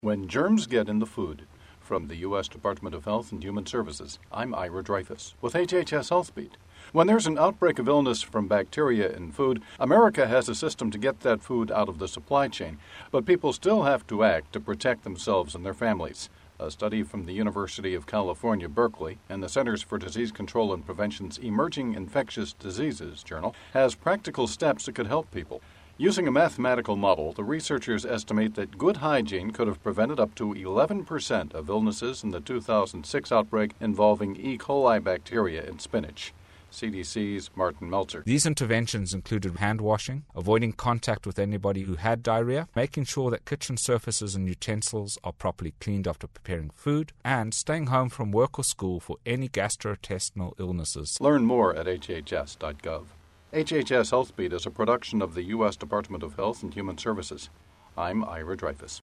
When Germs Get in the Food. From the U.S. Department of Health and Human Services, I'm Ira Dreyfus with HHS HealthBeat. When there's an outbreak of illness from bacteria in food, America has a system to get that food out of the supply chain, but people still have to act to protect themselves and their families. A study from the University of California, Berkeley, and the Centers for Disease Control and Prevention's Emerging Infectious Diseases Journal has practical steps that could help people. Using a mathematical model, the researchers estimate that good hygiene could have prevented up to 11% of illnesses in the 2006 outbreak involving E. coli bacteria in spinach. CDC's Martin Meltzer. These interventions included hand washing, avoiding contact with anybody who had diarrhea, making sure that kitchen surfaces and utensils are properly cleaned after preparing food, and staying home from work or school for any gastrointestinal illnesses. Learn more at hhs.gov. HHS HealthBeat is a production of the U.S. Department of Health and Human Services. I'm Ira Dreyfus.